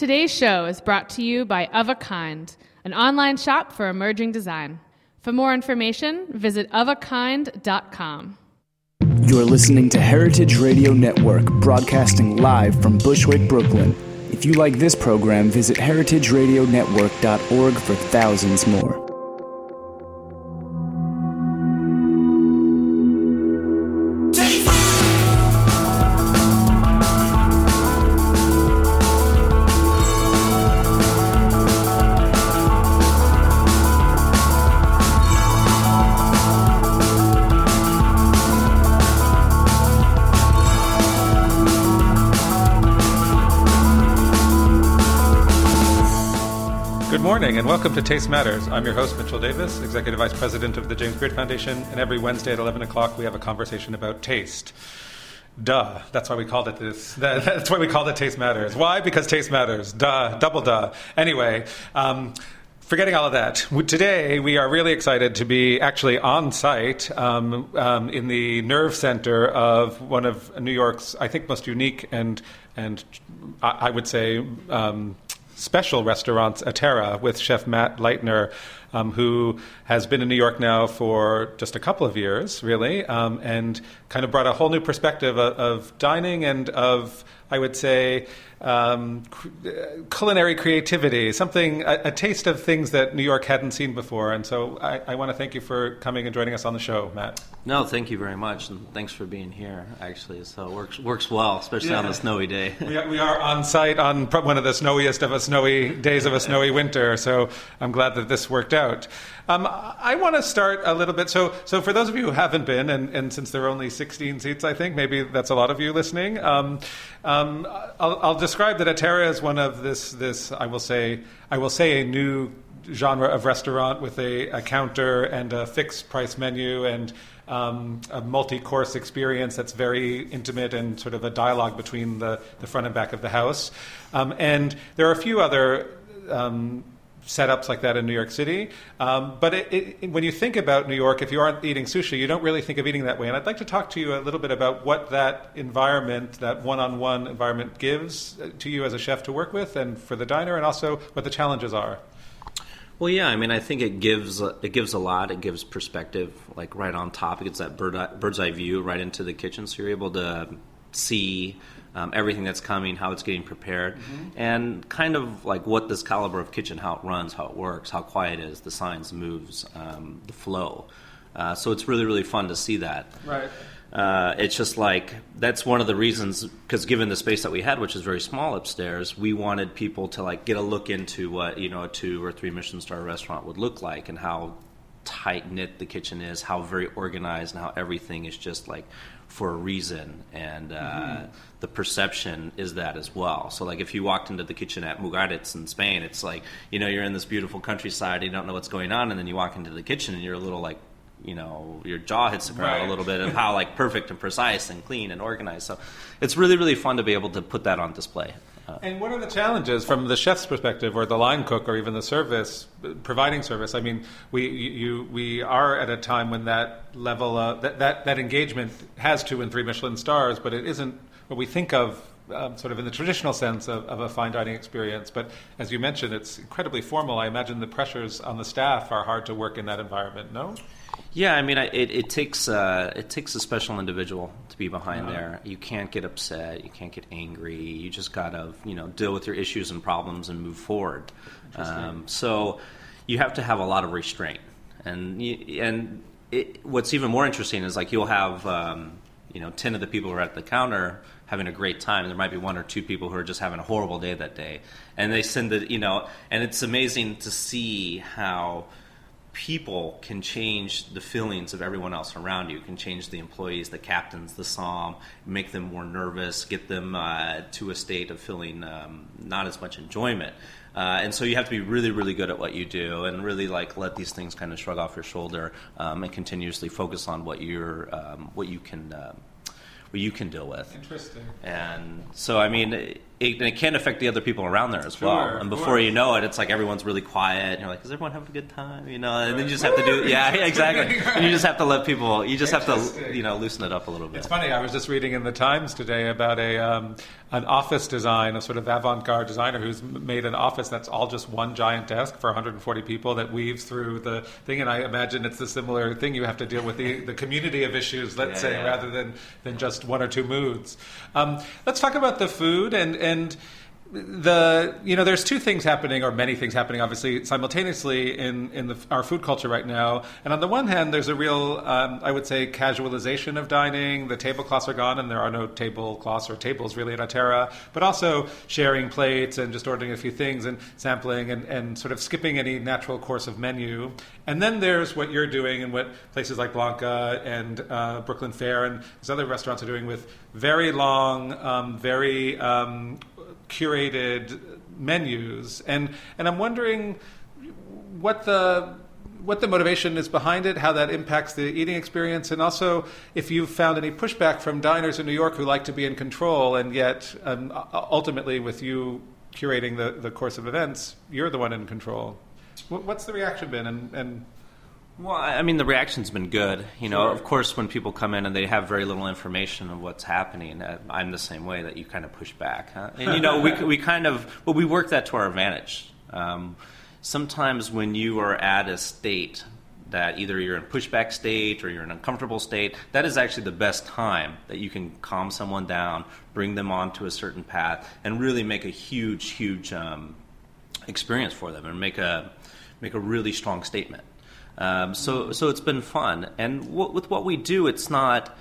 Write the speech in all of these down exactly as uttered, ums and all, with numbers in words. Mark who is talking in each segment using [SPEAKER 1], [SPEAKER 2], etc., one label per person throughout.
[SPEAKER 1] Today's show is brought to you by Of a Kind, an online shop for emerging design. For more information, visit of a kind dot com.
[SPEAKER 2] You're listening to Heritage Radio Network, broadcasting live from Bushwick, Brooklyn. If you like this program, visit heritage radio network dot org for thousands more.
[SPEAKER 3] And welcome to Taste Matters. I'm your host, Mitchell Davis, Executive Vice President of the James Beard Foundation, and every Wednesday at eleven o'clock we have a conversation about taste. Duh. That's why we called it this. That's why we called it Taste Matters. Why? Because taste matters. Duh. Double duh. Anyway, um, forgetting all of that, today we are really excited to be actually on site um, um, in the nerve center of one of New York's, I think, most unique and, and I would say, um, special restaurants, Atera, with Chef Matt Leitner, um, who has been in New York now for just a couple of years, really, um, and kind of brought a whole new perspective of, of dining and of, I would say, um, culinary creativity, something, a, a taste of things that New York hadn't seen before. And so I, I want to thank you for coming and joining us on the show, Matt.
[SPEAKER 4] No, thank you very much, and thanks for being here, actually. So it works, works well, especially yeah. on a snowy day.
[SPEAKER 3] we, are, we are on site on one of the snowiest of a snowy days of a snowy winter, so I'm glad that this worked out. Um, I want to start a little bit. So, so for those of you who haven't been, and, and since there are only sixteen seats, I think maybe that's a lot of you listening. Um, um, I'll, I'll describe that Atera is one of this. This I will say. I will say a new genre of restaurant with a, a counter and a fixed price menu and um, a multi-course experience that's very intimate and sort of a dialogue between the, the front and back of the house. Um, and there are a few other Um, setups like that in New York City. Um, but it, it, when you think about New York, if you aren't eating sushi, you don't really think of eating that way. And I'd like to talk to you a little bit about what that environment, that one-on-one environment gives to you as a chef to work with and for the diner, and also what the challenges are.
[SPEAKER 4] Well, yeah, I mean, I think it gives it gives a lot. It gives perspective, like right on top. It gets that bird eye, bird's eye view right into the kitchen, so you're able to see Um, everything that's coming, how it's getting prepared, mm-hmm. and kind of like what this caliber of kitchen, how it runs, how it works, how quiet it is, the signs, the moves, um, the flow. Uh, so it's really, really fun to see that.
[SPEAKER 3] Right.
[SPEAKER 4] Uh, it's just like, that's one of the reasons, because given the space that we had, which is very small upstairs, we wanted people to like get a look into what, you know, a two or three Michelin star restaurant would look like and how tight-knit the kitchen is, how very organized, and how everything is just like for a reason, and uh, mm-hmm. the perception is that as well. So like if you walked into the kitchen at Mugaritz in Spain, it's like, you know, you're in this beautiful countryside, you don't know what's going on, and then you walk into the kitchen and you're a little like, you know, your jaw hits the ground right. a little bit of how like perfect and precise and clean and organized. So it's really, really fun to be able to put that on display. Uh,
[SPEAKER 3] and what are the challenges from the chef's perspective, or the line cook, or even the service, providing service? I mean, we you we are at a time when that level, uh, that, that, that engagement has two and three Michelin stars, but it isn't what we think of um, sort of in the traditional sense of, of a fine dining experience. But as you mentioned, it's incredibly formal. I imagine the pressures on the staff are hard to work in that environment, no?
[SPEAKER 4] Yeah, I mean, it, it takes uh, it takes a special individual to be behind
[SPEAKER 3] uh-huh.
[SPEAKER 4] there. You can't get upset. You can't get angry. You just gotta, you know, deal with your issues and problems and move forward. Um, so you have to have a lot of restraint. And you, and it, what's even more interesting is like you'll have um, you know ten of the people who are at the counter having a great time. There might be one or two people who are just having a horrible day that day, and they send it, you know, and it's amazing to see how people can change the feelings of everyone else around you, can change the employees, the captains, the som, make them more nervous, get them uh, to a state of feeling um, not as much enjoyment. Uh, and so you have to be really, really good at what you do and really like let these things kind of shrug off your shoulder um, and continuously focus on what you're, um, what you can, uh, what you can deal with.
[SPEAKER 3] Interesting.
[SPEAKER 4] And so, I mean, it, it, and it can affect the other people around there as
[SPEAKER 3] Sure,
[SPEAKER 4] well. And before you know it, it's like everyone's really quiet. And you're like, "Does everyone have a good time?" You know, and right. then you just have to do, yeah, exactly. And you just have to let people. You just have to, you know, loosen it up a little bit.
[SPEAKER 3] It's funny. I was just reading in the Times today about a um, an office design, a sort of avant-garde designer who's made an office that's all just one giant desk for one hundred forty people that weaves through the thing. And I imagine it's a similar thing. You have to deal with the, the community of issues, let's yeah, say, yeah. rather than, than just one or two moods. Um, let's talk about the food and and. The you know there's two things happening, or many things happening, obviously simultaneously in in the, our food culture right now. And on the one hand, there's a real um, I would say casualization of dining. The tablecloths are gone, and there are no tablecloths or tables really at Aterra. But also sharing plates and just ordering a few things and sampling and, and sort of skipping any natural course of menu. And then there's what you're doing and what places like Blanca and uh, Brooklyn Fare and these other restaurants are doing with very long, um, very um, curated menus, and and I'm wondering what the what the motivation is behind it, how that impacts the eating experience, and also if you've found any pushback from diners in New York who like to be in control, and yet um, ultimately with you curating the, the course of events, you're the one in control. What's the reaction been? And, and
[SPEAKER 4] Well, I mean, the reaction's been good. You know,
[SPEAKER 3] Sure.
[SPEAKER 4] Of course, when people come in and they have very little information of what's happening, uh, I'm the same way, that you kind of push back. Huh? And, you know, we we kind of, well, we work that to our advantage. Um, sometimes when you are at a state that either you're in pushback state or you're in an uncomfortable state, that is actually the best time that you can calm someone down, bring them onto a certain path, and really make a huge, huge um, experience for them, and make a make a really strong statement. Um, so, so it's been fun, and w- with what we do, it's not.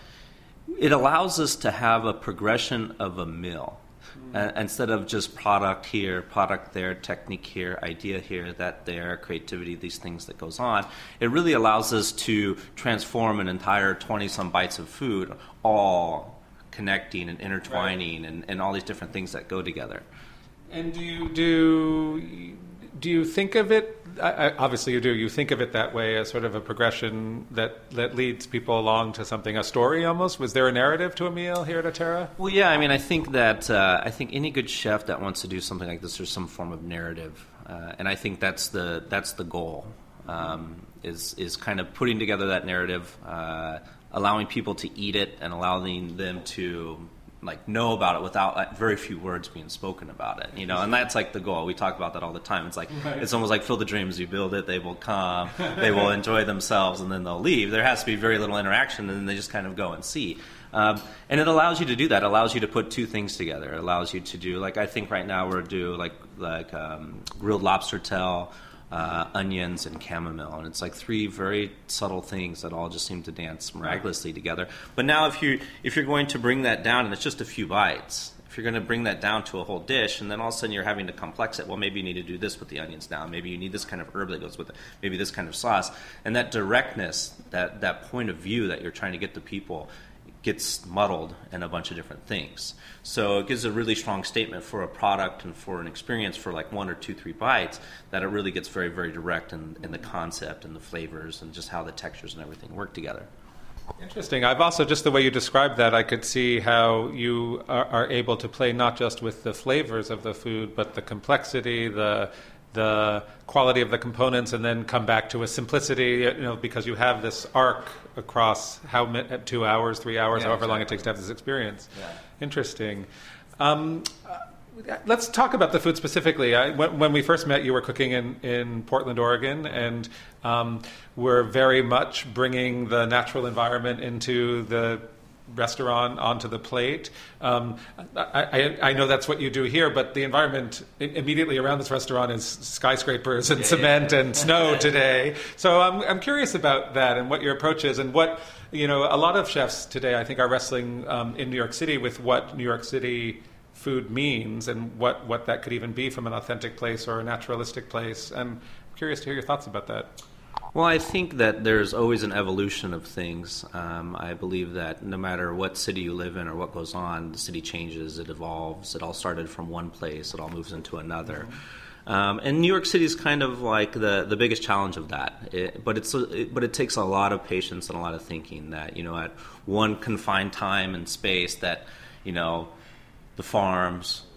[SPEAKER 4] It allows us to have a progression of a meal, mm. uh, instead of just product here, product there, technique here, idea here, that there, creativity, these things that goes on. It really allows us to transform an entire twenty some bites of food, all connecting and intertwining, right. and, and all these different things that go together.
[SPEAKER 3] And do you do do you think of it? I, I, obviously, you do. You think of it that way, as sort of a progression that, that leads people along to something, a story almost. Was there a narrative to a meal here at Aterra?
[SPEAKER 4] Well, yeah. I mean, I think that uh, I think any good chef that wants to do something like this, there's some form of narrative, uh, and I think that's the that's the goal. Um, is is kind of putting together that narrative, uh, allowing people to eat it, and allowing them to like know about it without like, very few words being spoken about it, you know, and that's like the goal. We talk about that all the time. It's like right. It's almost like Field the Dreams. You build it, they will come, they will enjoy themselves, and then they'll leave. There has to be very little interaction, and then they just kind of go and see. Um, and it allows you to do that. It allows you to put two things together. It allows you to do like I think right now we're do like like um, grilled lobster tail. Uh, onions and chamomile, and it's like three very subtle things that all just seem to dance miraculously together. But now, if you if you're going to bring that down, and it's just a few bites, if you're going to bring that down to a whole dish, and then all of a sudden you're having to complex it. Well, maybe you need to do this with the onions now. Maybe you need this kind of herb that goes with it. Maybe this kind of sauce, and that directness, that that point of view that you're trying to get to people, gets muddled in a bunch of different things. So it gives a really strong statement for a product and for an experience for like one or two, three bites, that it really gets very, very direct in, in the concept and the flavors and just how the textures and everything work together.
[SPEAKER 3] Interesting. I've also, just the way you described that, I could see how you are, are able to play not just with the flavors of the food, but the complexity, the the quality of the components, and then come back to a simplicity, you know, because you have this arc across how two hours, three hours, yeah, however exactly. long it takes to have this experience. Yeah. Interesting. Um, uh, let's talk about the food specifically. I, when, when we first met, you were cooking in, in Portland, Oregon, and um, we're very much bringing the natural environment into the restaurant, onto the plate. Um, I, I, I know that's what you do here, but the environment immediately around this restaurant is skyscrapers and yeah, cement yeah. and snow today. So I'm I'm curious about that and what your approach is, and what, you know, a lot of chefs today I think are wrestling um, in New York City with what New York City food means and what, what that could even be from an authentic place or a naturalistic place. And I'm curious to hear your thoughts about that.
[SPEAKER 4] Well, I think that there's always an evolution of things. Um, I believe that no matter what city you live in or what goes on, the city changes, it evolves. It all started from one place, it all moves into another. Mm-hmm. Um, and New York City is kind of like the, the biggest challenge of that. It, but it's it, but it takes a lot of patience and a lot of thinking that, you know, at one confined time and space that, you know, the farms,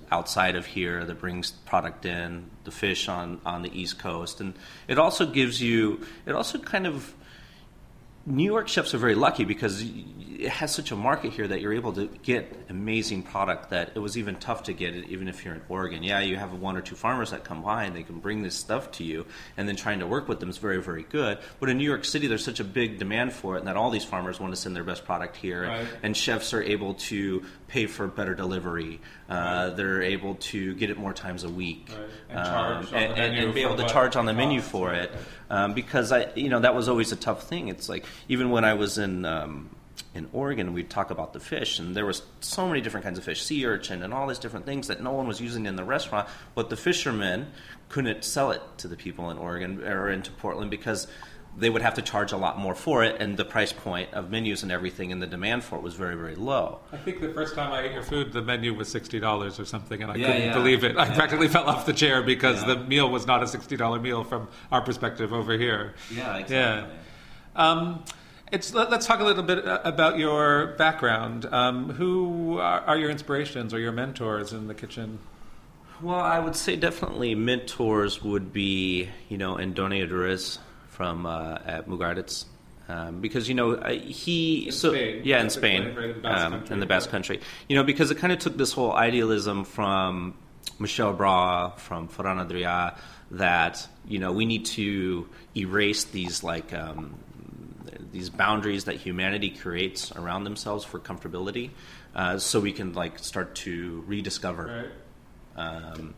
[SPEAKER 4] outside of here that brings product in, the fish on, on the East Coast. And it also gives you, it also kind of, New York chefs are very lucky because it has such a market here that you're able to get amazing product that it was even tough to get it even if you're in Oregon. Yeah, you have one or two farmers that come by and they can bring this stuff to you, and then trying to work with them is very, very good. But in New York City, there's such a big demand for it, and that all these farmers want to send their best product here,
[SPEAKER 3] right.
[SPEAKER 4] and chefs are able to pay for better delivery. Uh,
[SPEAKER 3] right.
[SPEAKER 4] They're able to get it more times a week,
[SPEAKER 3] right. and,
[SPEAKER 4] um,
[SPEAKER 3] charge on
[SPEAKER 4] and,
[SPEAKER 3] the menu
[SPEAKER 4] and be
[SPEAKER 3] for
[SPEAKER 4] able to
[SPEAKER 3] what
[SPEAKER 4] charge on the
[SPEAKER 3] it
[SPEAKER 4] menu
[SPEAKER 3] costs.
[SPEAKER 4] for it.
[SPEAKER 3] Right.
[SPEAKER 4] Um, because I, you know, that was always a tough thing. It's like even when I was in um, in Oregon, we'd talk about the fish, and there was so many different kinds of fish, sea urchin, and all these different things that no one was using in the restaurant. But the fishermen couldn't sell it to the people in Oregon or into Portland because they would have to charge a lot more for it, and the price point of menus and everything and the demand for it was very, very low.
[SPEAKER 3] I think the first time I ate your food, the menu was sixty dollars or something, and I
[SPEAKER 4] Yeah,
[SPEAKER 3] couldn't
[SPEAKER 4] yeah.
[SPEAKER 3] believe it. I practically fell off the chair because
[SPEAKER 4] Yeah.
[SPEAKER 3] the meal was not a sixty dollars meal from our perspective over here.
[SPEAKER 4] Yeah, exactly.
[SPEAKER 3] Yeah. Um, it's, let, let's talk a little bit uh, about your background. Um, who are, are your inspirations or your mentors in the kitchen?
[SPEAKER 4] Well, I would say definitely mentors would be, you know, Andoni Aduriz from uh, at Mugartitz. Um, because, you know, uh, he...
[SPEAKER 3] In
[SPEAKER 4] so
[SPEAKER 3] Spain.
[SPEAKER 4] Yeah, in
[SPEAKER 3] That's
[SPEAKER 4] Spain,
[SPEAKER 3] explained, right, in the Basque
[SPEAKER 4] um,
[SPEAKER 3] Country,
[SPEAKER 4] in the Basque
[SPEAKER 3] yeah.
[SPEAKER 4] Country. You know, because it kind of took this whole idealism from Michel Bras, from Ferran Adrià, that, you know, we need to erase these, like, um, these boundaries that humanity creates around themselves for comfortability, uh, so we can, like, start to rediscover.
[SPEAKER 3] Right.
[SPEAKER 4] Um,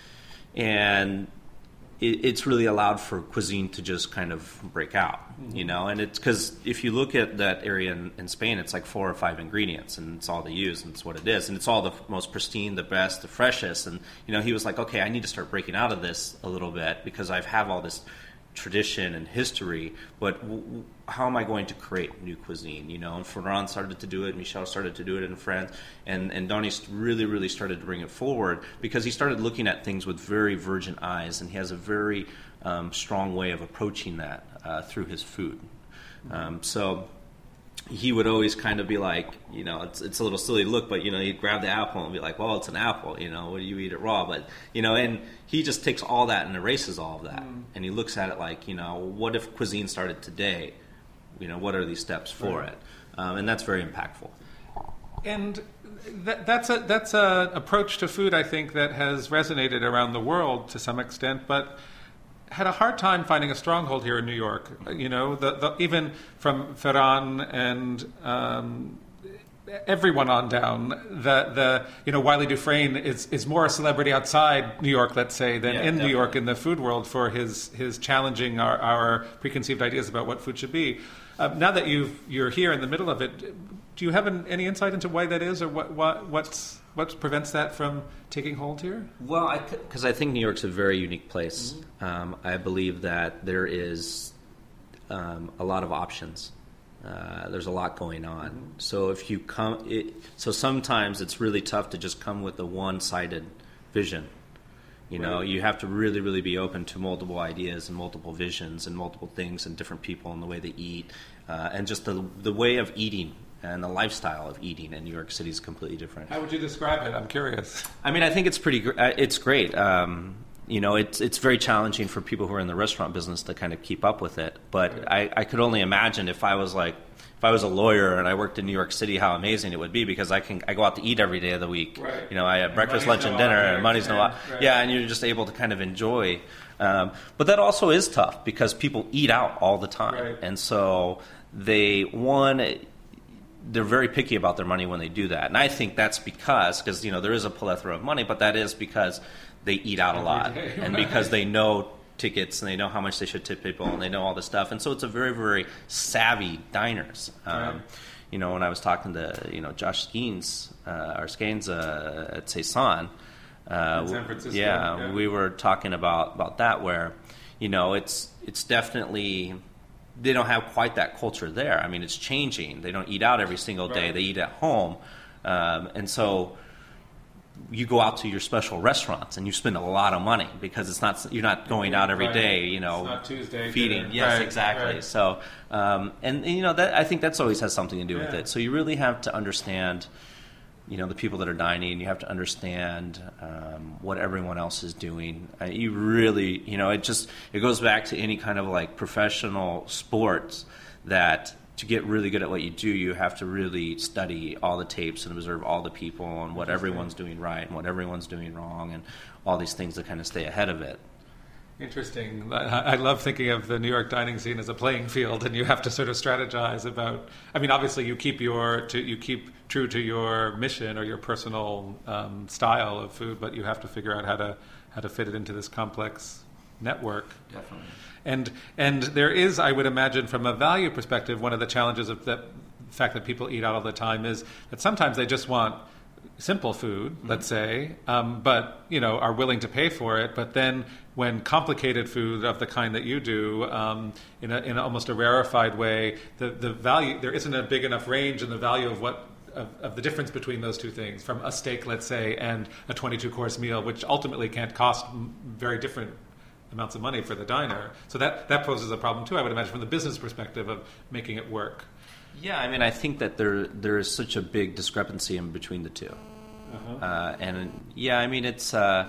[SPEAKER 4] and it, it's really allowed for cuisine to just kind of break out, mm-hmm. you know. And it's because if you look at that area in, in Spain, it's like four or five ingredients, and it's all they use, and it's what it is, and it's all the most pristine, the best, the freshest. And you know, he was like, okay, I need to start breaking out of this a little bit because I have all this tradition and history, but w- w- how am I going to create new cuisine? You know, and Ferran started to do it, Michel started to do it in France, and and Donnie really, really started to bring it forward because he started looking at things with very virgin eyes, and he has a very um, strong way of approaching that uh, through his food. Um, so he would always kind of be like, you know, it's it's a little silly to look, but, you know, he'd grab the apple and be like, well, it's an apple, you know, what do you eat it raw? But, you know, and he just takes all that and erases all of that. Mm. And he looks at it like, you know, what if cuisine started today? You know, what are these steps for
[SPEAKER 3] right.
[SPEAKER 4] it? Um, and that's very impactful.
[SPEAKER 3] And that, that's a that's a approach to food, I think, that has resonated around the world to some extent, but had a hard time finding a stronghold here in New York. You know, the, the, even from Ferran and um, everyone on down, the the you know Wiley Dufresne is is more a celebrity outside New York, let's say, than
[SPEAKER 4] Yeah,
[SPEAKER 3] in
[SPEAKER 4] definitely.
[SPEAKER 3] New York in the food world for his his challenging our, our preconceived ideas about what food should be. Uh, now that you've you're here in the middle of it, do you have an, any insight into why that is, or what what what's what prevents that from taking hold here?
[SPEAKER 4] Well, because I, th- I think New York's a very unique place.
[SPEAKER 3] Mm-hmm.
[SPEAKER 4] Um, I believe that there is um, a lot of options. Uh, there's a lot going on. Mm-hmm. So if you come, it, so sometimes it's really tough to just come with a one-sided vision. You know,
[SPEAKER 3] Right.
[SPEAKER 4] you have to really, really be open to multiple ideas and multiple visions and multiple things and different people and the way they eat, uh, and just the the way of eating and the lifestyle of eating in New York City is completely different.
[SPEAKER 3] How would you describe it? I'm curious.
[SPEAKER 4] I mean, I think it's pretty. Gr- uh, it's great. Um, you know, it's it's very challenging for people who are in the restaurant business to kind of keep up with it. But I, I could only imagine if I was like, if I was a lawyer and I worked in New York City, how amazing it would be because I can I go out to eat every day of the week.
[SPEAKER 3] Right.
[SPEAKER 4] You know, I have
[SPEAKER 3] And
[SPEAKER 4] breakfast,
[SPEAKER 3] money's
[SPEAKER 4] lunch,
[SPEAKER 3] no
[SPEAKER 4] and dinner,
[SPEAKER 3] object,
[SPEAKER 4] and money's no.
[SPEAKER 3] and-
[SPEAKER 4] o-
[SPEAKER 3] right.
[SPEAKER 4] Yeah, and you're just able to kind of enjoy. Um, but that also is tough because people eat out all the time,
[SPEAKER 3] Right.
[SPEAKER 4] and so they one. They're very picky about their money when they do that. And I think that's because, because, you know, there is a plethora of money, but that is because they eat out a lot.
[SPEAKER 3] day,
[SPEAKER 4] And
[SPEAKER 3] right.
[SPEAKER 4] because they know tickets and they know how much they should tip people and they know all this stuff. And so it's a very, very savvy diners. Um,
[SPEAKER 3] Right.
[SPEAKER 4] You know, when I was talking to, you know, Josh Skeens, uh, or Skeens uh, at Cezanne, uh,
[SPEAKER 3] In San Francisco,
[SPEAKER 4] yeah,
[SPEAKER 3] yeah.
[SPEAKER 4] we were talking about, about that where, you know, it's it's definitely... They don't have quite that culture there. I mean, it's changing. They don't eat out every single day.
[SPEAKER 3] Right.
[SPEAKER 4] They eat at home. Um, and so you go out to your special restaurants and you spend a lot of money because it's not you're not going out every
[SPEAKER 3] Right.
[SPEAKER 4] day, you know,
[SPEAKER 3] It's not Tuesday
[SPEAKER 4] feeding.
[SPEAKER 3] dinner.
[SPEAKER 4] Yes,
[SPEAKER 3] Right,
[SPEAKER 4] exactly.
[SPEAKER 3] right.
[SPEAKER 4] So, um, and, and, you know, that I think that's always has something to do with
[SPEAKER 3] Yeah.
[SPEAKER 4] it. So you really have to understand you know, the people that are dining. You have to understand um, what everyone else is doing. Uh, you really, you know, it just it goes back to any kind of like professional sports that to get really good at what you do, you have to really study all the tapes and observe all the people and what everyone's doing right and what everyone's doing wrong and all these things to kind of stay ahead of it.
[SPEAKER 3] Interesting. I love thinking of the New York dining scene as a playing field, and you have to sort of strategize about. I mean, obviously, you keep your to, you keep true to your mission or your personal um, style of food, but you have to figure out how to how to fit it into this complex network.
[SPEAKER 4] Definitely.
[SPEAKER 3] And and there is, I would imagine, from a value perspective, one of the challenges of the fact that people eat out all the time is that sometimes they just want simple food, let's say, um, but you know are willing to pay for it. But then, when complicated food of the kind that you do, um, in a, in almost a rarefied way, the the value there isn't a big enough range in the value of what of, of the difference between those two things, from a steak, let's say, and a twenty-two course meal, which ultimately can't cost very different amounts of money for the diner. So that that poses a problem too, I would imagine, from the business perspective of making it work.
[SPEAKER 4] Yeah, I mean, I think that there there is such a big discrepancy in between the two. Uh-huh. Uh, and yeah, I mean, it's uh,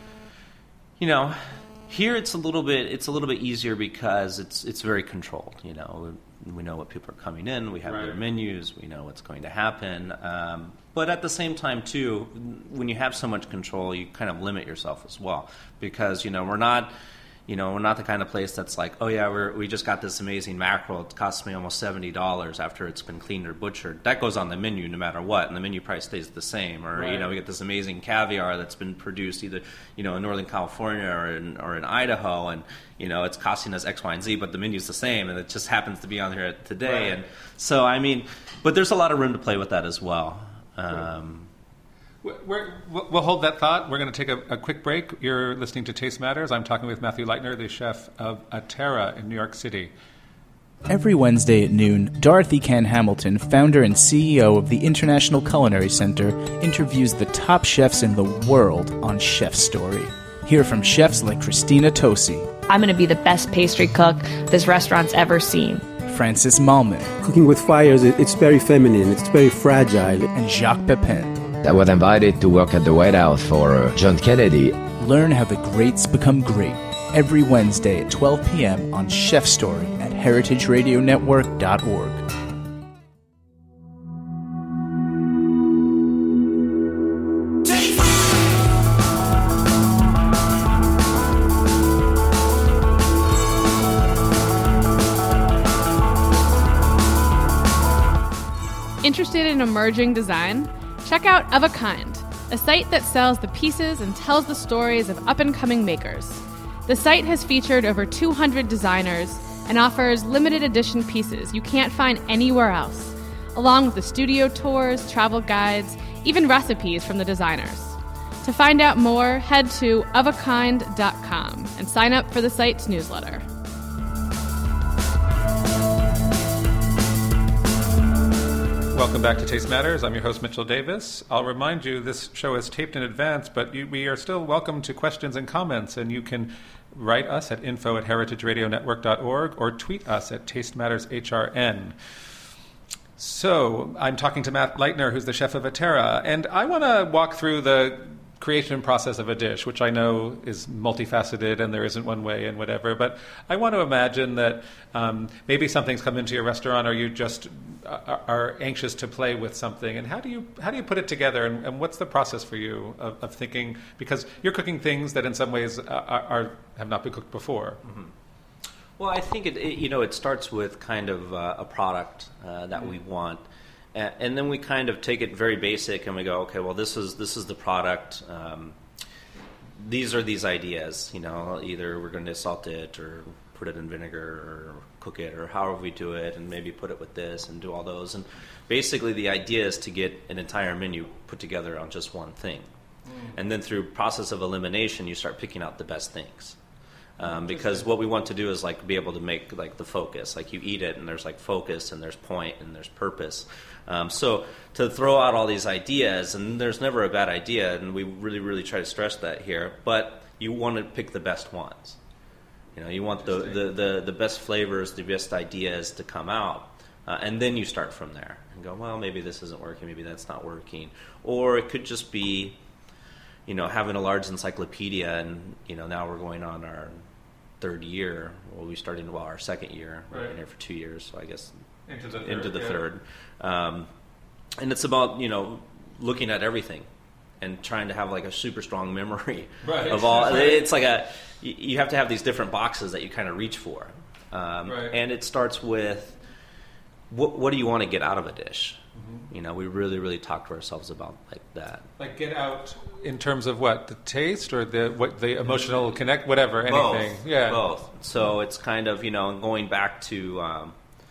[SPEAKER 4] you know, here it's a little bit it's a little bit easier because it's it's very controlled. You know, we know what people are coming in, we have
[SPEAKER 3] right.
[SPEAKER 4] their menus, we know what's going to happen. Um, but at the same time, too, when you have so much control, you kind of limit yourself as well, because you know we're not. You know, we're not the kind of place that's like, oh, yeah, we're, we just got this amazing mackerel. It costs me almost seventy dollars after it's been cleaned or butchered. That goes on the menu no matter what, and the menu price stays the same. Or, right. you know, we get this amazing caviar that's been produced either, you know, in Northern California or in, or in Idaho, and, you know, it's costing us X, Y, and Z, but the menu's the same, and it just happens to be on here today.
[SPEAKER 3] Right.
[SPEAKER 4] And so, I mean, but there's a lot of room to play with that as well. Um
[SPEAKER 3] We're, we'll hold that thought. We're going to take a, a quick break. You're listening to Taste Matters. I'm talking with Matthew Leitner, the chef of Atera in New York City.
[SPEAKER 2] Every Wednesday at noon, Dorothy Cann Hamilton, founder and C E O of the International Culinary Center, interviews the top chefs in the world on Chef Story. Hear from chefs like Christina Tosi.
[SPEAKER 5] I'm going to be the best pastry cook this restaurant's ever seen.
[SPEAKER 2] Francis Malman.
[SPEAKER 6] Cooking with fires, it's very feminine, it's very fragile.
[SPEAKER 2] And Jacques Pepin.
[SPEAKER 7] I was invited to work at the White House for uh, John Kennedy.
[SPEAKER 2] Learn how the greats become great every Wednesday at twelve p.m. on Chef Story at heritage radio network dot org.
[SPEAKER 1] Interested in emerging design? Check out Of a Kind, a site that sells the pieces and tells the stories of up-and-coming makers. The site has featured over two hundred designers and offers limited edition pieces you can't find anywhere else, along with the studio tours, travel guides, even recipes from the designers. To find out more, head to of a kind dot com and sign up for the site's newsletter.
[SPEAKER 3] Welcome back to Taste Matters. I'm your host, Mitchell Davis. I'll remind you this show is taped in advance, but you, we are still welcome to questions and comments, and you can write us at info at heritage radio network dot org or tweet us at Taste Matters H R N. So I'm talking to Matt Leitner, who's the chef of Atera, and I want to walk through the creation process of a dish, which I know is multifaceted and there isn't one way and whatever, but I want to imagine that um, maybe something's come into your restaurant or you just are, are anxious to play with something, and how do you how do you put it together, and, and what's the process for you of, of thinking, because you're cooking things that in some ways are, are have not been cooked before.
[SPEAKER 4] Mm-hmm. Well, I think it, it you know it starts with kind of uh, a product uh, that mm-hmm. we want. And then we kind of take it very basic and we go, okay, well, this is this is the product. Um, these are these ideas. You know, either we're going to salt it or put it in vinegar or cook it or however we do it, and maybe put it with this and do all those. And basically the idea is to get an entire menu put together on just one thing. Mm. And then through process of elimination, you start picking out the best things. Um, because what we want to do is like be able to make like the focus, like you eat it and there's like focus and there's point and there's purpose. Um, so to throw out all these ideas, and there's never a bad idea, and we really, really try to stress that here, but you want to pick the best ones. You know, you want the, the, the, the best flavors, the best ideas to come out, uh, and then you start from there. and go, well, maybe this isn't working, maybe that's not working. Or it could just be, you know, having a large encyclopedia, and, you know, now we're going on our third year. Well, we started, well, our second year. Right. We've been here for two years, so I guess
[SPEAKER 3] into the third.
[SPEAKER 4] Into the
[SPEAKER 3] yeah.
[SPEAKER 4] third. Um, and it's about, you know, looking at everything and trying to have like a super strong memory
[SPEAKER 3] right.
[SPEAKER 4] of all.
[SPEAKER 3] Right.
[SPEAKER 4] It's like a, you have to have these different boxes that you kind of reach for. Um,
[SPEAKER 3] right.
[SPEAKER 4] And it starts with, what, what do you want to get out of a dish?
[SPEAKER 3] Mm-hmm.
[SPEAKER 4] You know, we really, really talk to ourselves about like that.
[SPEAKER 3] Like get out in terms of what, the taste or the what the emotional connect, whatever, anything.
[SPEAKER 4] Both.
[SPEAKER 3] Yeah,
[SPEAKER 4] both. So it's kind of, you know, going back to um,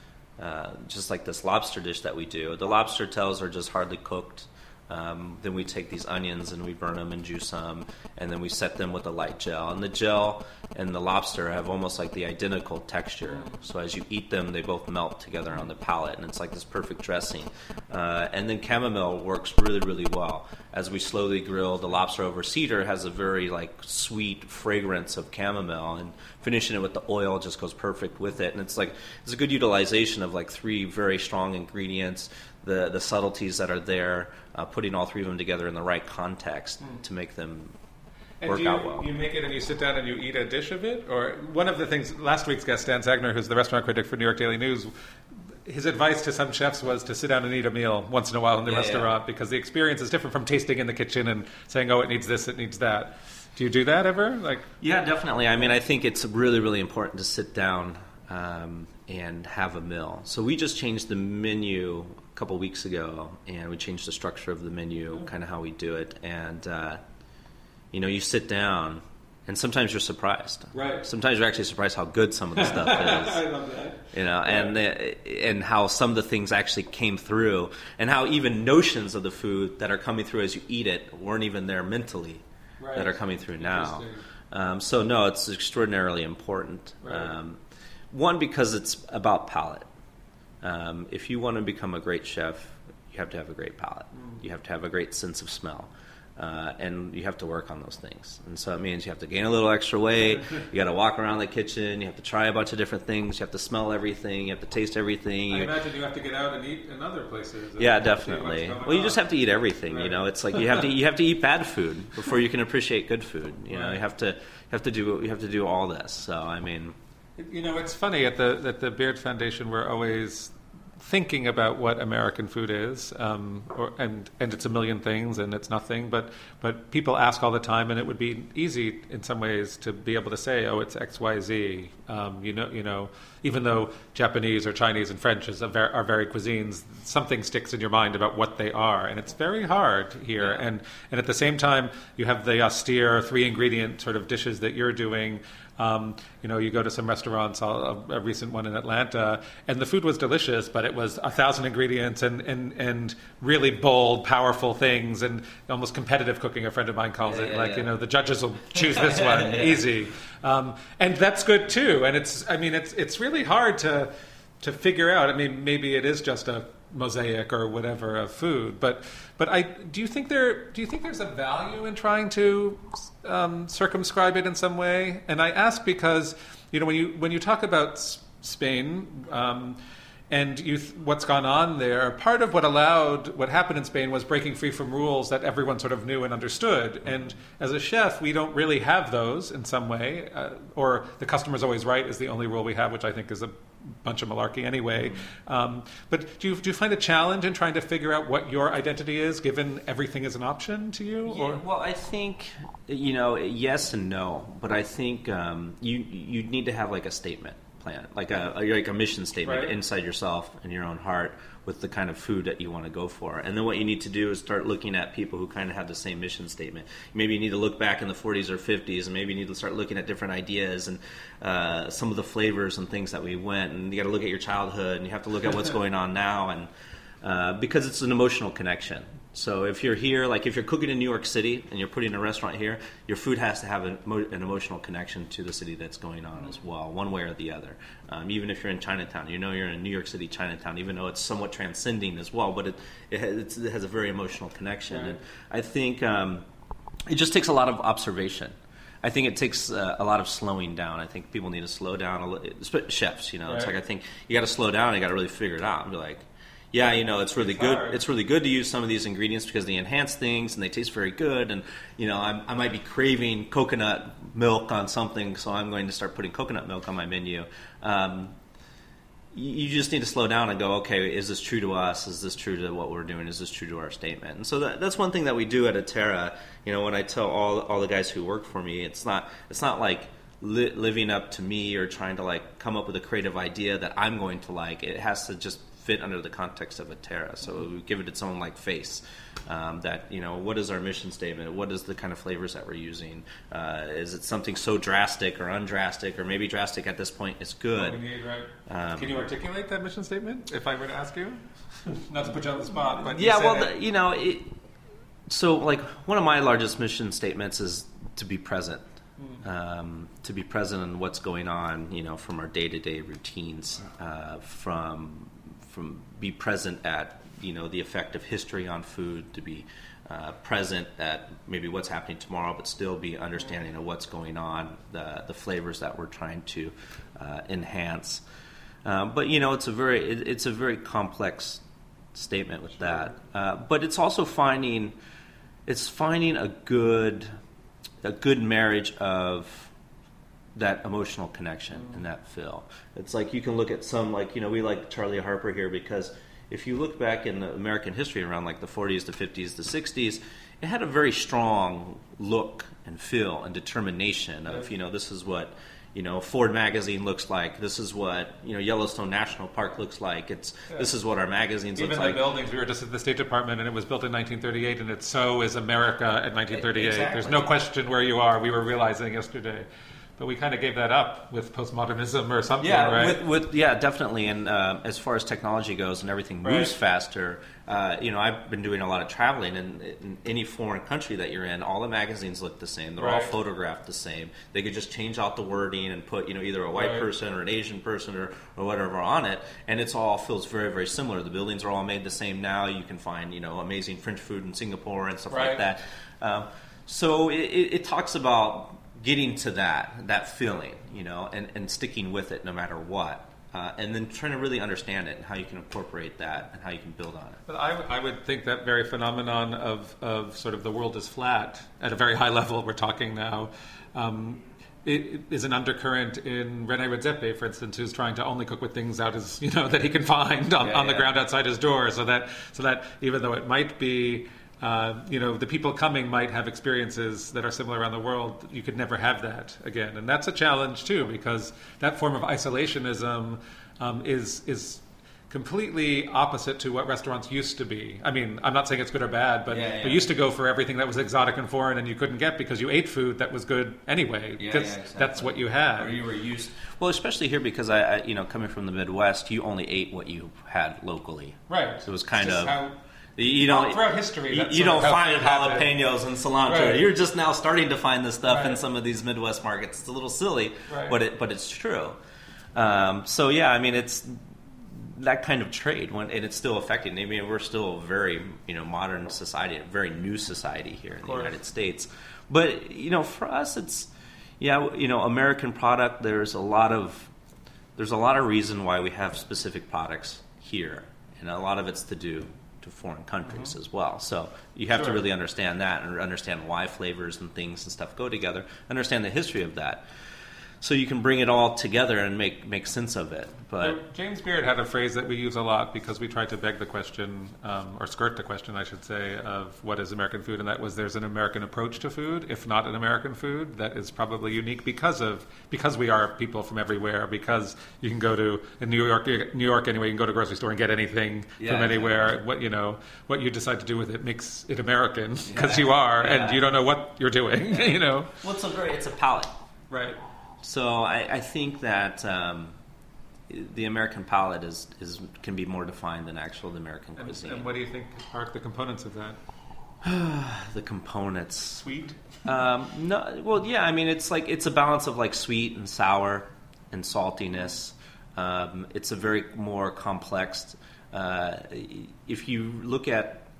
[SPEAKER 4] uh, just like this lobster dish that we do. The lobster tails are just hardly cooked. Um, then we take these onions and we burn them and juice them, and then we set them with a light gel. And the gel and the lobster have almost like the identical texture. So as you eat them, they both melt together on the palate, and it's like this perfect dressing. Uh, and then chamomile works really, really well. As we slowly grill the lobster over cedar, has a very like sweet fragrance of chamomile, and finishing it with the oil just goes perfect with it. And it's like it's a good utilization of like three very strong ingredients. The, the subtleties that are there, uh, putting all three of them together in the right context mm. to make them
[SPEAKER 3] and
[SPEAKER 4] work
[SPEAKER 3] do you,
[SPEAKER 4] out well.
[SPEAKER 3] You make it and you sit down and you eat a dish of it? Or one of the things, last week's guest, Dan Zagner, who's the restaurant critic for New York Daily News, his advice to some chefs was to sit down and eat a meal once in a while in the yeah, restaurant yeah. because the experience is different from tasting in the kitchen and saying, oh, it needs this, it needs that. Do you do that ever? Like,
[SPEAKER 4] yeah, definitely. I mean, I think it's really, really important to sit down um, and have a meal. So we just changed the menu a couple weeks ago, and we changed the structure of the menu, kind of how we do it. And, uh, you know, you sit down, and sometimes you're surprised.
[SPEAKER 3] Right.
[SPEAKER 4] Sometimes you're actually surprised how good some of the stuff is.
[SPEAKER 3] I love that.
[SPEAKER 4] You know,
[SPEAKER 3] right.
[SPEAKER 4] and the, and how some of the things actually came through, and how even notions of the food that are coming through as you eat it weren't even there mentally right. that are coming through now. Um, so, no, it's extraordinarily important.
[SPEAKER 3] Right.
[SPEAKER 4] Um, one, because it's about palate. Um, if you want to become a great chef, you have to have a great palate. Mm. You have to have a great sense of smell. Uh, and you have to work on those things. And so it means you have to gain a little extra weight. You got to walk around the kitchen. You have to try a bunch of different things. You have to smell everything. You have to taste everything.
[SPEAKER 3] I
[SPEAKER 4] you,
[SPEAKER 3] imagine you have to get out and eat in other places.
[SPEAKER 4] Yeah, definitely. Well, you just have to eat everything. Right. You know, it's like you have to you have to eat bad food before you can appreciate good food. You know, right. you have to you have to do you have to do all this. So I mean,
[SPEAKER 3] you know, it's funny at the at the Beard Foundation, we're always thinking about what American food is, um, or, and and it's a million things, and it's nothing. But but people ask all the time, and it would be easy in some ways to be able to say, oh, it's X, Y, Z. Um, you know, you know, even though Japanese or Chinese and French is a ver- are very cuisines, something sticks in your mind about what they are, and it's very hard here. Yeah. And and at the same time, you have the austere three ingredient sort of dishes that you're doing. Um, you know, you go to some restaurants, a, a recent one in Atlanta, and the food was delicious, but it was a thousand ingredients and, and, and really bold, powerful things, and almost competitive cooking, a friend of mine calls
[SPEAKER 4] yeah,
[SPEAKER 3] it.
[SPEAKER 4] Yeah,
[SPEAKER 3] like,
[SPEAKER 4] yeah.
[SPEAKER 3] you know, the judges will choose this one, yeah. easy. Um, and that's good, too. And it's, I mean, it's it's really hard to to figure out. I mean, maybe it is just a mosaic or whatever of food, but but I do you think there do you think there's a value in trying to um, circumscribe it in some way? And I ask because you know when you when you talk about Spain um, and you th- what's gone on there, part of what allowed what happened in Spain was breaking free from rules that everyone sort of knew and understood. And as a chef, we don't really have those in some way, uh, or the customer's always right is the only rule we have, which I think is a bunch of malarkey anyway. Mm-hmm. Um, but do you do you find a challenge in trying to figure out what your identity is, given everything is an option to you?
[SPEAKER 4] Yeah,
[SPEAKER 3] or?
[SPEAKER 4] Well, I think, you know, yes and no. But I think um, you you need to have like a statement plan, like a like a mission statement
[SPEAKER 3] right.
[SPEAKER 4] inside yourself and your own heart with the kind of food that you want to go for. And then what you need to do is start looking at people who kind of have the same mission statement. Maybe you need to look back in the forties or fifties, and maybe you need to start looking at different ideas and uh, some of the flavors and things that we went. And you got to look at your childhood, and you have to look at what's going on now, and uh, because it's an emotional connection. So if you're here, like if you're cooking in New York City and you're putting a restaurant here, your food has to have an, an emotional connection to the city that's going on as well, one way or the other. Um, even if you're in Chinatown, you know you're in New York City, Chinatown, even though it's somewhat transcending as well, but it it has, it's, it has a very emotional connection. Right. And I think um, it just takes a lot of observation. I think it takes uh, a lot of slowing down. I think people need to slow down a little. Chefs, you know, right. It's like I think you got to slow down. You got to really figure it out and be like, Yeah, you know, it's really
[SPEAKER 3] It's
[SPEAKER 4] good.
[SPEAKER 3] hard.
[SPEAKER 4] It's really good to use some of these ingredients because they enhance things and they taste very good. And you know, I'm, I might be craving coconut milk on something, so I'm going to start putting coconut milk on my menu. Um, you, you just need to slow down and go, okay, is this true to us? Is this true to what we're doing? Is this true to our statement? And so that, that's one thing that we do at Aterra. You know, when I tell all all the guys who work for me, it's not it's not like li- living up to me or trying to like come up with a creative idea that I'm going to like. It has to just fit under the context of Aterra. So we give it its own like face. Um, that, you know, what is our mission statement? What is the kind of flavors that we're using? Uh, is it something so drastic or undrastic, or maybe drastic at this point is good?
[SPEAKER 3] Oh, we need, right.
[SPEAKER 4] Um,
[SPEAKER 3] Can you articulate that mission statement if I were to ask you? Not to put you on the spot, but you
[SPEAKER 4] yeah,
[SPEAKER 3] said
[SPEAKER 4] well,
[SPEAKER 3] it.
[SPEAKER 4] the, you know, it, so like one of my largest mission statements is to be present. Um, to be present in what's going on, you know, from our day-to-day routines, uh, from from be present at, you know, the effect of history on food, to be uh, present at maybe what's happening tomorrow, but still be understanding of what's going on, the the flavors that we're trying to uh, enhance. Um, but you know, it's a very it, it's a very complex statement with that. Uh, but it's also finding it's finding a good a good marriage of that emotional connection and that feel. It's like you can look at some, like, you know, we like Charlie Harper here because if you look back in the American history around like the forties, the fifties, the sixties, it had a very strong look and feel and determination of, you know, this is what, you know, Ford magazine looks like. This is what, you know, Yellowstone National Park looks like. It's
[SPEAKER 3] Yeah.
[SPEAKER 4] This is what our magazines
[SPEAKER 3] Even
[SPEAKER 4] look
[SPEAKER 3] the
[SPEAKER 4] like.
[SPEAKER 3] buildings, we were just at the State Department, and it was built in nineteen thirty-eight, and it's so is America at nineteen thirty-eight.
[SPEAKER 4] Exactly.
[SPEAKER 3] There's no question where you are. We were realizing yesterday. But we kind of gave that up with postmodernism or something,
[SPEAKER 4] Yeah,
[SPEAKER 3] right?
[SPEAKER 4] with, with yeah, definitely. And uh, as far as technology goes and everything moves
[SPEAKER 3] Right.
[SPEAKER 4] faster, uh, you know, I've been doing a lot of traveling, and in any foreign country that you're in, all the magazines look the same. They're all
[SPEAKER 3] Right.
[SPEAKER 4] photographed the same. They could just change out the wording and put, you know, either a white
[SPEAKER 3] Right.
[SPEAKER 4] person or an Asian person or, or whatever on it, and it's all feels very, very similar. The buildings are all made the same now. You can find, you know, amazing French food in Singapore and stuff
[SPEAKER 3] Right.
[SPEAKER 4] like that. Um, so it, it, it talks about getting to that that feeling, you know, and, and sticking with it no matter what, uh, and then trying to really understand it and how you can incorporate that and how you can build on it.
[SPEAKER 3] But I, I would think that very phenomenon of, of sort of the world is flat at a very high level we're talking now, um, it, it is an undercurrent in René Redzepi, for instance, who's trying to only cook with things out as, you know, that he can find on,
[SPEAKER 4] Yeah,
[SPEAKER 3] on the
[SPEAKER 4] yeah.
[SPEAKER 3] ground outside his door, so that so that even though it might be Uh, you know, the people coming might have experiences that are similar around the world. You could never have that again, and that's a challenge too, because that form of isolationism um, is is completely opposite to what restaurants used to be. I mean, I'm not saying it's good or bad, but
[SPEAKER 4] Yeah, yeah.
[SPEAKER 3] we used to go for everything that was exotic and foreign, and you couldn't get because you ate food that was good anyway,
[SPEAKER 4] Yeah,
[SPEAKER 3] because
[SPEAKER 4] yeah, exactly.
[SPEAKER 3] that's what you had.
[SPEAKER 4] Or you were used, well, especially here because I, I, you know, coming from the Midwest, you only ate what you had locally.
[SPEAKER 3] Right.
[SPEAKER 4] So it was kind
[SPEAKER 3] It's
[SPEAKER 4] of.
[SPEAKER 3] just how-
[SPEAKER 4] You don't,
[SPEAKER 3] Throughout history,
[SPEAKER 4] you,
[SPEAKER 3] that's
[SPEAKER 4] you
[SPEAKER 3] sort
[SPEAKER 4] don't
[SPEAKER 3] of how
[SPEAKER 4] find
[SPEAKER 3] food happened.
[SPEAKER 4] jalapenos and cilantro.
[SPEAKER 3] Right.
[SPEAKER 4] You're just now starting to find this stuff in
[SPEAKER 3] Right.
[SPEAKER 4] some of these Midwest markets. It's a little silly,
[SPEAKER 3] Right.
[SPEAKER 4] but it but it's true. Um, so yeah, I mean, it's that kind of trade, when, and it's still affecting. I mean, we're still a very, you know, modern society, a very new society here in the
[SPEAKER 3] course.
[SPEAKER 4] United States. But you know, for us, it's yeah, you know, American product. There's a lot of there's a lot of reason why we have specific products here, and a lot of it's to do to foreign countries as well. So you have
[SPEAKER 3] Sure.
[SPEAKER 4] to really understand that and understand why flavors and things and stuff go together, understand the history of that. So you can bring it all together and make make sense of it. But
[SPEAKER 3] So James Beard had a phrase that we use a lot because we tried to beg the question, um, or skirt the question, I should say, of what is American food, and that was there's an American approach to food, if not an American food, that is probably unique because of because we are people from everywhere. Because you can go to in New York, New York anyway, you can go to a grocery store and get anything
[SPEAKER 4] Yeah,
[SPEAKER 3] from anywhere.
[SPEAKER 4] exactly.
[SPEAKER 3] What you know, what you decide to do with it makes it American because
[SPEAKER 4] Yeah.
[SPEAKER 3] you are,
[SPEAKER 4] Yeah.
[SPEAKER 3] and you don't know what you're doing. You know,
[SPEAKER 4] well, it's a very it's a palate.
[SPEAKER 3] right?
[SPEAKER 4] So I, I think that um, the American palate is, is can be more defined than actual the American
[SPEAKER 3] And,
[SPEAKER 4] cuisine.
[SPEAKER 3] and what do you think are the components of that?
[SPEAKER 4] the components.
[SPEAKER 3] Sweet.
[SPEAKER 4] Um, no, well, yeah. I mean, it's like it's a balance of like sweet and sour and saltiness. Um, it's a very more complex. Uh, if you look at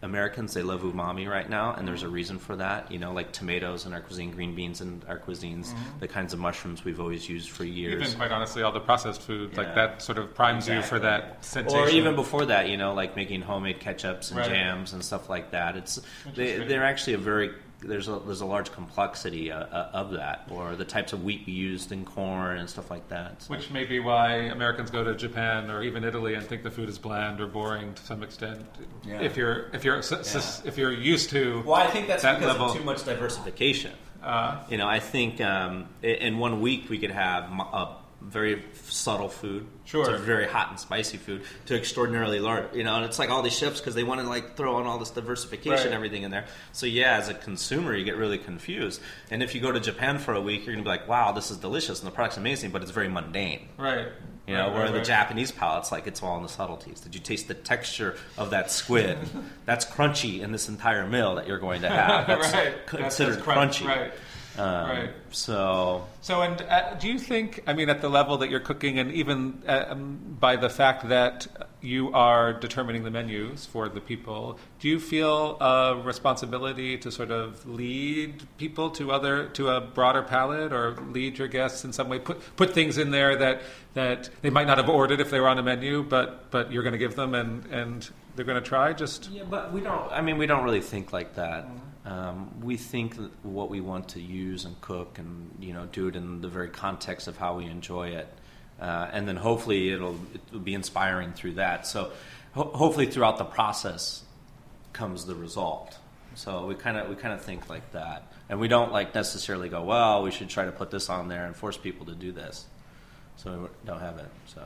[SPEAKER 4] Americans, they love umami right now, and there's a reason for that. You know, like tomatoes in our cuisine, green beans in our cuisines, mm-hmm. the kinds of mushrooms we've always used for years.
[SPEAKER 3] Even, quite honestly, all the processed food, yeah. like that sort of primes exactly. you for that sensation.
[SPEAKER 4] Or even before that, you know, like making homemade ketchups and right. jams and stuff like that. It's they, They're actually a very... There's a there's a large complexity uh, uh, of that, or the types of wheat we used in corn and stuff like that. So.
[SPEAKER 3] Which may be why Americans go to Japan or even Italy and think the food is bland or boring to some extent. Yeah. If you're if you're yeah. if you're used to
[SPEAKER 4] well, I think that's
[SPEAKER 3] that
[SPEAKER 4] because
[SPEAKER 3] level.
[SPEAKER 4] of too much diversification. Uh, you know, I think um, in one week we could have a very subtle food,
[SPEAKER 3] sure,
[SPEAKER 4] to very hot and spicy food, to extraordinarily large. You know, and it's like all these chefs because they want to like throw on all this diversification, right. everything in there. So yeah, as a consumer, you get really confused. And if you go to Japan for a week, you're gonna be like, wow, this is delicious and the product's amazing, but it's very mundane.
[SPEAKER 3] Right.
[SPEAKER 4] You know,
[SPEAKER 3] right,
[SPEAKER 4] where
[SPEAKER 3] right,
[SPEAKER 4] the
[SPEAKER 3] right.
[SPEAKER 4] Japanese palate's like it's all in the subtleties. Did you taste the texture of that squid? That's crunchy in this entire meal that you're going to have. That's
[SPEAKER 3] right.
[SPEAKER 4] considered
[SPEAKER 3] that's, that's
[SPEAKER 4] crunchy.
[SPEAKER 3] Right.
[SPEAKER 4] Um,
[SPEAKER 3] right.
[SPEAKER 4] So,
[SPEAKER 3] so, and uh, do you think? I mean, at the level that you're cooking, and even uh, um, by the fact that you are determining the menus for the people, do you feel a responsibility to sort of lead people to other to a broader palate, or lead your guests in some way? Put put things in there that that they might not have ordered if they were on a menu, but but you're going to give them, and and they're going to try. Just
[SPEAKER 4] yeah, but we don't. I mean, we don't really think like that. Um, we think that what we want to use and cook, and you know, do it in the very context of how we enjoy it, uh, and then hopefully it'll it'll be inspiring through that. So, ho- hopefully throughout the process comes the result. So we kind of we kind of think like that, and we don't like necessarily go, well, we should try to put this on there and force people to do this. So we don't have it. So.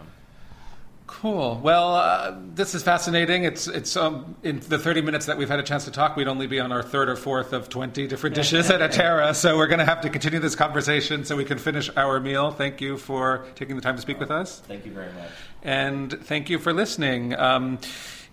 [SPEAKER 3] Cool. Well, uh, this is fascinating. It's it's um, in the thirty minutes that we've had a chance to talk, we'd only be on our third or fourth of twenty different dishes at Atera. So we're going to have to continue this conversation so we can finish our meal. Thank you for taking the time to speak with us.
[SPEAKER 4] Thank you very much.
[SPEAKER 3] And thank you for listening. Um,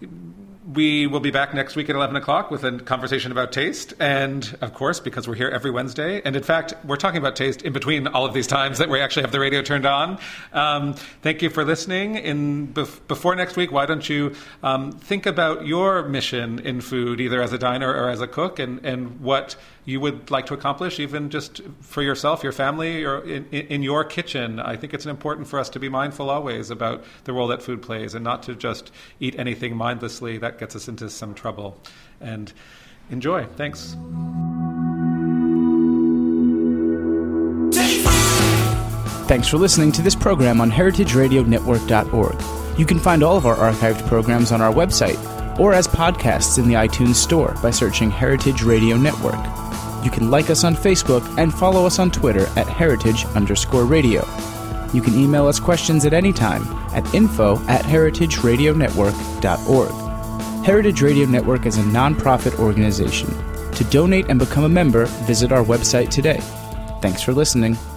[SPEAKER 3] we will be back next week at eleven o'clock with a conversation about taste. And, of course, because we're here every Wednesday, and in fact, we're talking about taste in between all of these times that we actually have the radio turned on. Um, thank you for listening. In bef- Before next week, why don't you um, think about your mission in food, either as a diner or as a cook, and, and what you would like to accomplish, even just for yourself, your family, or in, in your kitchen. I think it's important for us to be mindful always about the role that food plays, and not to just eat anything mindlessly. That gets us into some trouble. And enjoy. Thanks.
[SPEAKER 2] Thanks for listening to this program on heritage radio network dot org. You can find all of our archived programs on our website, or as podcasts in the iTunes Store by searching Heritage Radio Network. You can like us on Facebook and follow us on Twitter at heritage underscore radio. You can email us questions at any time at info at heritage radio network dot org. Heritage Radio Network is a nonprofit organization. To donate and become a member, visit our website today. Thanks for listening.